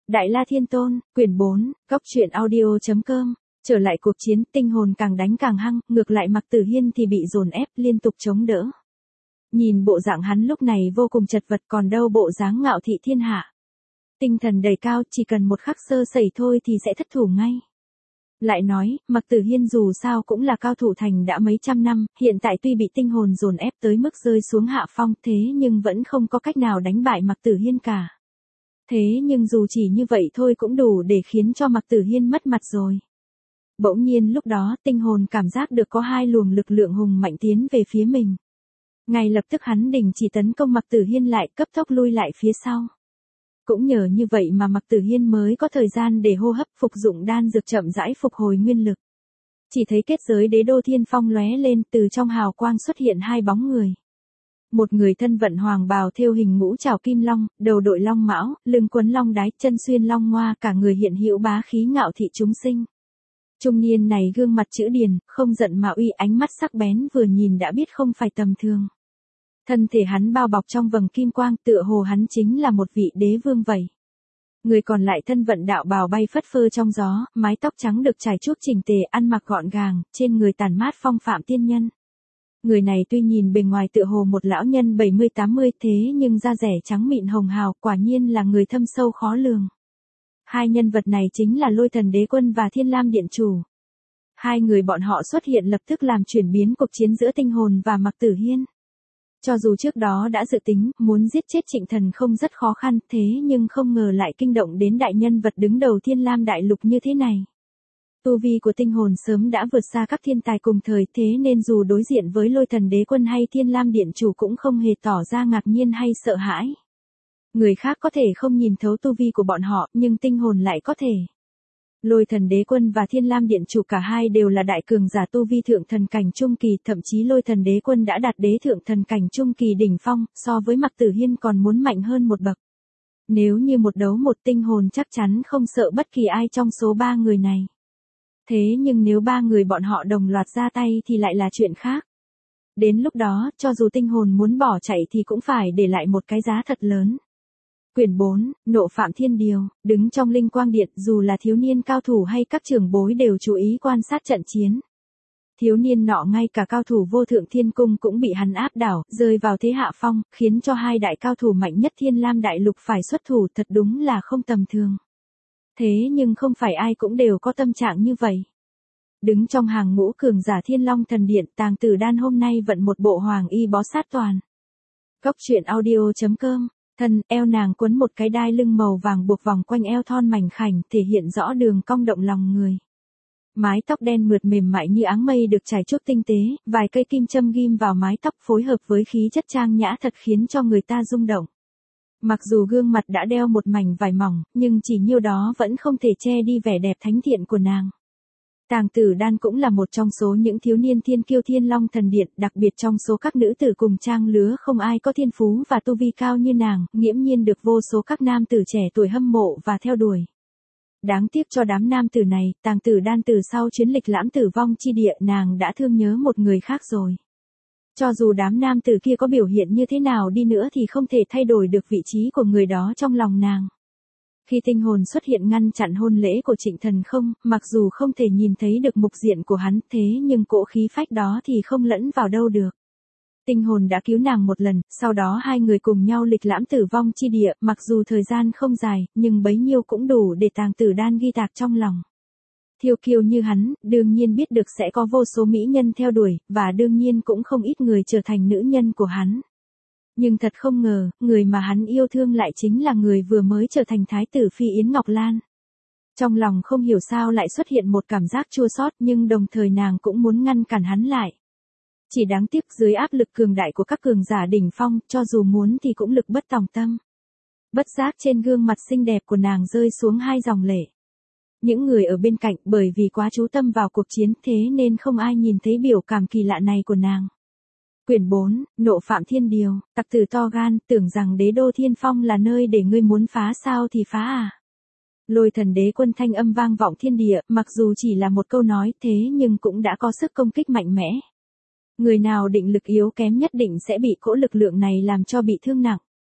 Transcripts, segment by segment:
Đại La Thiên Tôn, quyển 4, góc truyện audio.com. Trở lại cuộc chiến, tinh hồn càng đánh càng hăng, ngược lại Mạc Tử Hiên thì bị dồn ép, liên tục chống đỡ. Nhìn bộ dạng hắn lúc này vô cùng chật vật, còn đâu bộ dáng ngạo thị thiên hạ. Tinh thần đầy cao, chỉ cần một khắc sơ sẩy thôi thì sẽ thất thủ ngay. Lại nói, Mạc Tử Hiên dù sao cũng là cao thủ thành đã mấy trăm năm, hiện tại tuy bị tinh hồn dồn ép tới mức rơi xuống hạ phong, thế nhưng vẫn không có cách nào đánh bại Mạc Tử Hiên cả. Thế nhưng dù chỉ như vậy thôi cũng đủ để khiến cho Mạc Tử Hiên mất mặt rồi. Bỗng nhiên lúc đó, tinh hồn cảm giác được có hai luồng lực lượng hùng mạnh tiến về phía mình. Ngay lập tức hắn đình chỉ tấn công Mạc Tử Hiên lại, cấp tốc lui lại phía sau. Cũng nhờ như vậy mà Mạc Tử Hiên mới có thời gian để hô hấp, phục dụng đan dược chậm rãi phục hồi nguyên lực. Chỉ thấy kết giới đế đô thiên phong lóe lên, từ trong hào quang xuất hiện hai bóng người. Một người thân vận hoàng bào thêu hình ngũ trảo kim long, đầu đội long mão, lưng quấn long đái, chân xuyên long ngoa, cả người hiện hữu bá khí ngạo thị chúng sinh. Trung niên này gương mặt chữ điền, không giận mà uy, ánh mắt sắc bén vừa nhìn đã biết không phải tầm thường. Thân thể hắn bao bọc trong vầng kim quang, tựa hồ hắn chính là một vị đế vương vậy. Người còn lại thân vận đạo bào bay phất phơ trong gió, mái tóc trắng được trải chuốt chỉnh tề, ăn mặc gọn gàng, trên người tản mát phong phạm tiên nhân. Người này tuy nhìn bề ngoài tựa hồ một lão nhân 70-80 thế nhưng da rẻ trắng mịn hồng hào, quả nhiên là người thâm sâu khó lường. Hai nhân vật này chính là Lôi Thần Đế Quân và Thiên Lam Điện Chủ. Hai người bọn họ xuất hiện lập tức làm chuyển biến cuộc chiến giữa tinh hồn và Mạc Tử Hiên. Cho dù trước đó đã dự tính muốn giết chết Trịnh Thần không rất khó khăn, thế nhưng không ngờ lại kinh động đến đại nhân vật đứng đầu Thiên Lam Đại Lục như thế này. Tu vi của tinh hồn sớm đã vượt xa các thiên tài cùng thời, thế nên dù đối diện với Lôi Thần Đế Quân hay Thiên Lam Điện Chủ cũng không hề tỏ ra ngạc nhiên hay sợ hãi. Người khác có thể không nhìn thấu tu vi của bọn họ, nhưng tinh hồn lại có thể. Lôi Thần Đế Quân và Thiên Lam Điện Chủ cả hai đều là đại cường giả tu vi thượng thần cảnh trung kỳ, thậm chí Lôi Thần Đế Quân đã đạt đế thượng thần cảnh trung kỳ đỉnh phong, so với Mạc Tử Hiên còn muốn mạnh hơn một bậc. Nếu như một đấu một, tinh hồn chắc chắn không sợ bất kỳ ai trong số ba người này. Thế nhưng nếu ba người bọn họ đồng loạt ra tay thì lại là chuyện khác. Đến lúc đó, cho dù tinh hồn muốn bỏ chạy thì cũng phải để lại một cái giá thật lớn. Quyển 4, Nộ Phạm Thiên Điều, đứng trong linh quang điện, dù là thiếu niên cao thủ hay các trưởng bối đều chú ý quan sát trận chiến. Thiếu niên nọ ngay cả cao thủ vô thượng thiên cung cũng bị hắn áp đảo, rơi vào thế hạ phong, khiến cho hai đại cao thủ mạnh nhất Thiên Lam Đại Lục phải xuất thủ, thật đúng là không tầm thường. Thế nhưng không phải ai cũng đều có tâm trạng như vậy. Đứng trong hàng ngũ cường giả Thiên Long Thần Điện, Tàng Tử Đan hôm nay vận một bộ hoàng y bó sát toàn. Góc truyện audio.com. Thân, eo nàng quấn một cái đai lưng màu vàng buộc vòng quanh eo thon mảnh khảnh, thể hiện rõ đường cong động lòng người. Mái tóc đen mượt mềm mại như áng mây được trải chuốt tinh tế, vài cây kim châm ghim vào mái tóc phối hợp với khí chất trang nhã thật khiến cho người ta rung động. Mặc dù gương mặt đã đeo một mảnh vải mỏng, nhưng chỉ nhiêu đó vẫn không thể che đi vẻ đẹp thánh thiện của nàng. Tàng Tử Đan cũng là một trong số những thiếu niên thiên kiêu Thiên Long Thần Điện, đặc biệt trong số các nữ tử cùng trang lứa không ai có thiên phú và tu vi cao như nàng, nghiễm nhiên được vô số các nam tử trẻ tuổi hâm mộ và theo đuổi. Đáng tiếc cho đám nam tử này, Tàng Tử Đan từ sau chuyến lịch lãm tử vong chi địa nàng đã thương nhớ một người khác rồi. Cho dù đám nam tử kia có biểu hiện như thế nào đi nữa thì không thể thay đổi được vị trí của người đó trong lòng nàng. Khi tinh hồn xuất hiện ngăn chặn hôn lễ của Trịnh Thần không, mặc dù không thể nhìn thấy được mục diện của hắn, thế nhưng cỗ khí phách đó thì không lẫn vào đâu được. Tinh hồn đã cứu nàng một lần, sau đó hai người cùng nhau lịch lãm tử vong chi địa, mặc dù thời gian không dài, nhưng bấy nhiêu cũng đủ để Tàng Tử Đan ghi tạc trong lòng. Thiêu kiêu như hắn, đương nhiên biết được sẽ có vô số mỹ nhân theo đuổi, và đương nhiên cũng không ít người trở thành nữ nhân của hắn. Nhưng thật không ngờ, người mà hắn yêu thương lại chính là người vừa mới trở thành thái tử phi Yến Ngọc Lan. Trong lòng không hiểu sao lại xuất hiện một cảm giác chua xót, nhưng đồng thời nàng cũng muốn ngăn cản hắn lại. Chỉ đáng tiếc dưới áp lực cường đại của các cường giả đỉnh phong, cho dù muốn thì cũng lực bất tòng tâm. Bất giác trên gương mặt xinh đẹp của nàng rơi xuống hai dòng lệ. Những người ở bên cạnh bởi vì quá chú tâm vào cuộc chiến thế nên không ai nhìn thấy biểu cảm kỳ lạ này của nàng. Quyển 4, Nộ Phạm Thiên Điều, tặc tử to gan, tưởng rằng đế đô thiên phong là nơi để ngươi muốn phá sao thì phá à. Lôi Thần Đế Quân thanh âm vang vọng thiên địa, mặc dù chỉ là một câu nói thế nhưng cũng đã có sức công kích mạnh mẽ. Người nào định lực yếu kém nhất định sẽ bị cỗ lực lượng này làm cho bị thương nặng.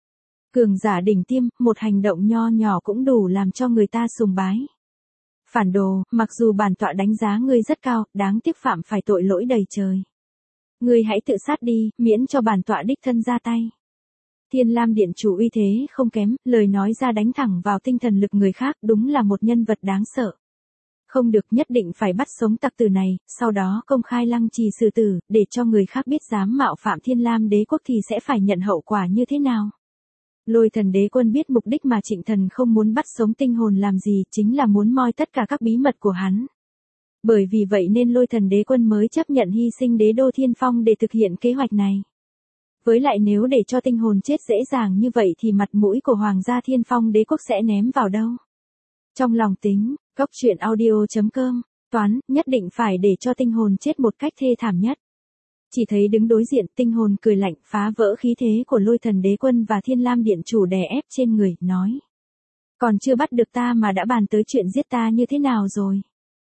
Cường giả đỉnh tiêm, một hành động nho nhỏ cũng đủ làm cho người ta sùng bái. Phản đồ, mặc dù bản tọa đánh giá ngươi rất cao, đáng tiếc phạm phải tội lỗi đầy trời. Ngươi hãy tự sát đi, miễn cho bản tọa đích thân ra tay. Thiên Lam Điện Chủ uy thế không kém, lời nói ra đánh thẳng vào tinh thần lực người khác, đúng là một nhân vật đáng sợ. Không được, nhất định phải bắt sống tặc tử này, sau đó công khai lăng trì xử tử, để cho người khác biết dám mạo phạm Thiên Lam Đế Quốc thì sẽ phải nhận hậu quả như thế nào. Lôi Thần Đế Quân biết mục đích mà Trịnh Thần không muốn bắt sống tinh hồn làm gì, chính là muốn moi tất cả các bí mật của hắn. Bởi vì vậy nên Lôi Thần Đế Quân mới chấp nhận hy sinh Đế Đô Thiên Phong để thực hiện kế hoạch này. Với lại nếu để cho tinh hồn chết dễ dàng như vậy thì mặt mũi của Hoàng gia Thiên Phong Đế Quốc sẽ ném vào đâu. Trong lòng tính, Góc Truyện Audio.com, toán, nhất định phải để cho tinh hồn chết một cách thê thảm nhất. Chỉ thấy đứng đối diện, tinh hồn cười lạnh, phá vỡ khí thế của Lôi Thần Đế Quân và Thiên Lam Điện Chủ đè ép trên người, nói. Còn chưa bắt được ta mà đã bàn tới chuyện giết ta như thế nào rồi?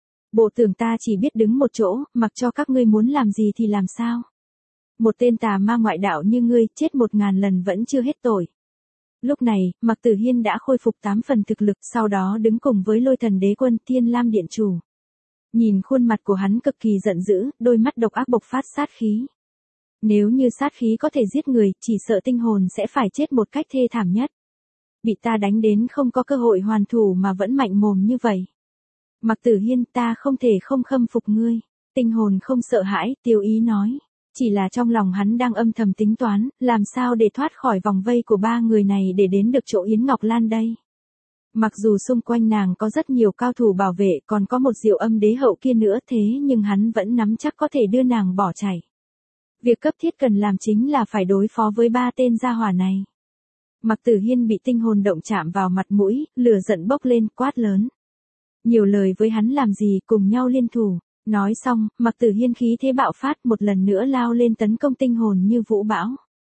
Bộ tưởng ta chỉ biết đứng một chỗ, mặc cho các ngươi muốn làm gì thì làm sao? Một tên tà ma ngoại đạo như ngươi, chết 1000 lần vẫn chưa hết tội. Lúc này, Mạc Tử Hiên đã khôi phục 8 phần thực lực, sau đó đứng cùng với Lôi Thần Đế Quân, Thiên Lam Điện Chủ. Nhìn khuôn mặt của hắn cực kỳ giận dữ, đôi mắt độc ác bộc phát sát khí. Nếu như sát khí có thể giết người, chỉ sợ tinh hồn sẽ phải chết một cách thê thảm nhất. Bị ta đánh đến không có cơ hội hoàn thủ mà vẫn mạnh mồm như vậy. Mạc Tử Hiên, ta không thể không khâm phục ngươi. Tinh hồn không sợ hãi, Tiêu Ý nói. Chỉ là trong lòng hắn đang âm thầm tính toán, làm sao để thoát khỏi vòng vây của ba người này để đến được chỗ Yến Ngọc Lan đây. Mặc dù xung quanh nàng có rất nhiều cao thủ bảo vệ, còn có một Diệu Âm Đế hậu kia nữa, thế nhưng hắn vẫn nắm chắc có thể đưa nàng bỏ chạy. Việc cấp thiết cần làm chính là phải đối phó với ba tên gia hỏa này. Mạc Tử Hiên bị tinh hồn động chạm vào mặt mũi, lửa giận bốc lên, quát lớn. Nhiều lời với hắn làm gì, cùng nhau liên thủ. Nói xong, Mạc Tử Hiên khí thế bạo phát, một lần nữa lao lên tấn công tinh hồn như vũ bão.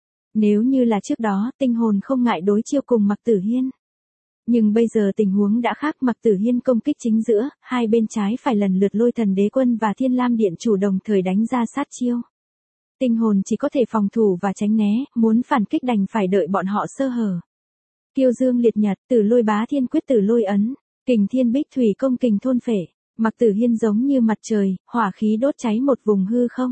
Nếu như là trước đó, tinh hồn không ngại đối chiêu cùng Mạc Tử Hiên. Nhưng bây giờ tình huống đã khác, Mạc Tử Hiên công kích chính giữa, hai bên trái phải lần lượt Lôi Thần Đế Quân và Thiên Lam Điện Chủ đồng thời đánh ra sát chiêu. Tinh hồn chỉ có thể phòng thủ và tránh né, muốn phản kích đành phải đợi bọn họ sơ hở. Kiêu Dương Liệt Nhật, Tử Lôi Bá Thiên Quyết, Tử Lôi Ấn, Kình Thiên Bích Thủy Công, Kình Thôn Phệ. Mạc Tử Hiên giống như mặt trời, hỏa khí đốt cháy một vùng hư không.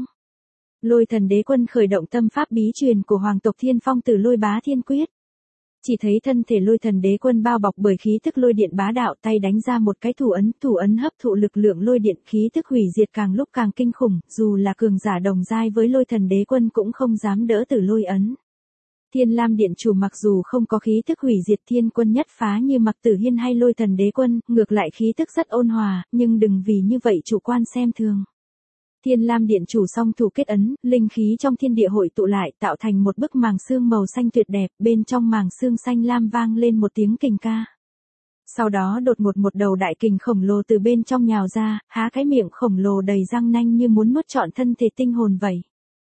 Lôi Thần Đế Quân khởi động tâm pháp bí truyền của Hoàng tộc Thiên Phong, Tử Lôi Bá Thiên Quyết. Chỉ thấy thân thể Lôi Thần Đế Quân bao bọc bởi khí tức lôi điện bá đạo, tay đánh ra một cái thủ ấn hấp thụ lực lượng lôi điện, khí tức hủy diệt càng lúc càng kinh khủng, dù là cường giả đồng giai với Lôi Thần Đế Quân cũng không dám đỡ Tử Lôi ấn. Thiên Lam Điện Chủ mặc dù không có khí tức hủy diệt thiên quân nhất phá như Mạc Tử Hiên hay Lôi Thần Đế Quân, ngược lại khí tức rất ôn hòa, nhưng đừng vì như vậy chủ quan xem thường. Thiên Lam Điện Chủ song thủ kết ấn, linh khí trong thiên địa hội tụ lại, tạo thành một bức màng xương màu xanh tuyệt đẹp, bên trong màng xương xanh lam vang lên một tiếng kình ca. Sau đó đột ngột một đầu đại kình khổng lồ từ bên trong nhào ra, há cái miệng khổng lồ đầy răng nanh như muốn nuốt trọn thân thể tinh hồn vậy.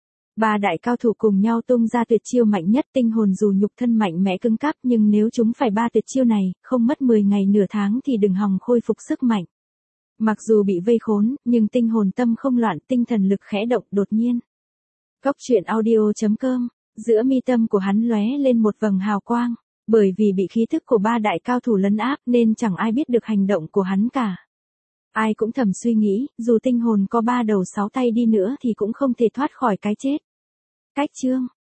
Ba đại cao thủ cùng nhau tung ra tuyệt chiêu mạnh nhất, tinh hồn dù nhục thân mạnh mẽ cứng cáp nhưng nếu chúng phải ba tuyệt chiêu này, không mất 10 ngày nửa tháng thì đừng hòng khôi phục sức mạnh. Mặc dù bị vây khốn, nhưng tinh hồn tâm không loạn, tinh thần lực khẽ động đột nhiên. Góc Truyện Audio.com, giữa mi tâm của hắn lóe lên một vầng hào quang, bởi vì bị khí thức của ba đại cao thủ lấn áp nên chẳng ai biết được hành động của hắn cả. Ai cũng thầm suy nghĩ, dù tinh hồn có 3 đầu 6 tay đi nữa thì cũng không thể thoát khỏi cái chết. Cách chương